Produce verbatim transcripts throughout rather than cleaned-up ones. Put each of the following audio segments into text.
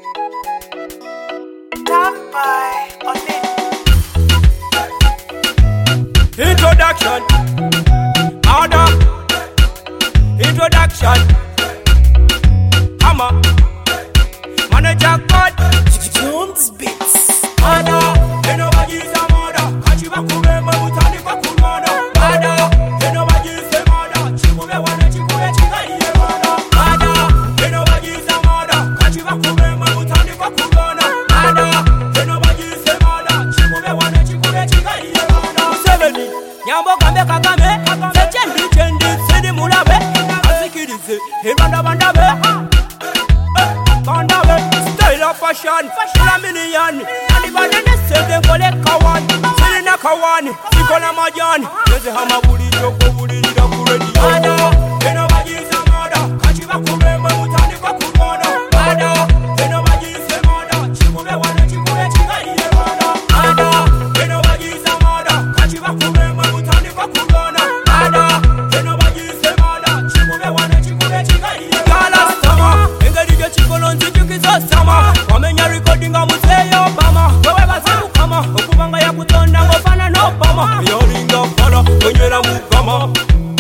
Introduction, order, introduction, hammer, manager God, Jones Beats. order, enobagize murder, kachiba kubemba mutani kwa kumona, order, enobagize murder, chikube wana chikube chikaiye murder, order, enobagize murder, kachiba kubemba mutani kwa kumona, order, enobagize murder, chikube wana chikube chikaiye murder. Museveni, nyambo kambe kagame, sechendi chendi, sidi mulabe, azikirize, hiranda bandabe, bandabe, style of fashion, fashion million, and badene sede kole kawan, sidi na kawani, sikola majani, yeze hama buli joko buli nida kuredi yana, eno bagize moda, kachiba kubembe mutani kwa kumona, ada, eno bagize moda, chikube wane chikube chikaiye moda, ada, eno bagize moda, kachiba kubembe mutani kwa kumona, ada, eno bagize moda, chikube wane chikube chikaiye gala sama, engeri je chikolonzi chukizo sama, wamenya recording amuseyo Obama, wewe bazimu kama, okubanga ya kutonda ngofana no Obama, yolinga fala, onyera mukama.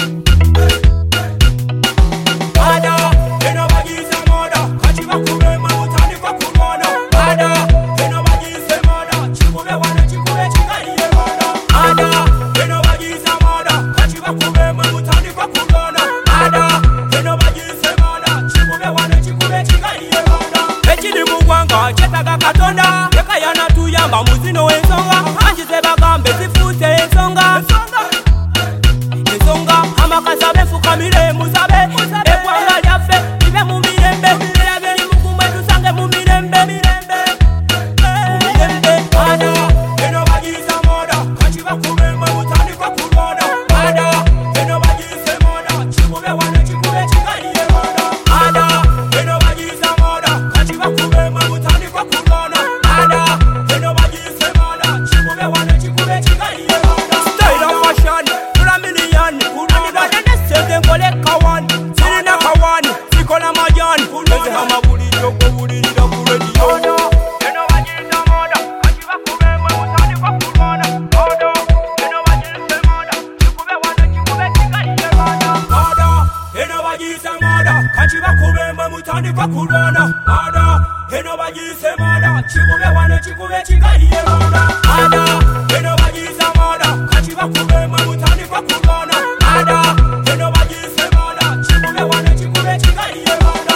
Ada, eno bagize moda, kachiba kubembe mutani kwa kumona, ada, eno bagize moda, chikube wane chikube chikaiye moda, ada, eno bagize moda, kachiba kubembe mutani kwa kumona, ada, eno bagize moda, chikube wane chikube chikaiye moda. Ekiri mugwanga chetaga katonda, yekayana tuyamba muzino w'ensonga, anjize bagambe zifute ensonga, ensonga amakasa befukamire musabe, eggwanga lyaffe libe mu mirembe, era biri mukumwe tusange mu mirembe, mu mirembe. Ada, eno bagize moda, kachiba kubembe mutani kwa kumona, ada, eno bagize moda, chikube wane chikube chikaiye moda, ada, eno bagize moda, kachiba kubembe mutani kwa kumona, ada, eno bagize moda, chikube wane chikube chikaiye moda. Style of fashion, tula million, kurani badene sede nkole kawan, siri na kawan, sikola majani, yeze hama buli joko buli nida kuredi yono. Eno bagize moda, kachiba kubembe mutani kwa kumona, ada, eno bagize moda, chikube wane chikube chikaiye moda, ada, eno bagize moda, kachiba kubembe mutani kwa kumona, ada, eno bagize moda, chikube wane chikube chikaiye moda, ada, eno bagize moda, kachiba kubembe mutani kwa kumona, ada, eno bagize moda, chikube wane chikube chikaiye moda.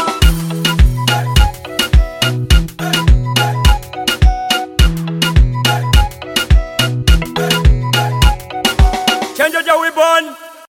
Change your we born.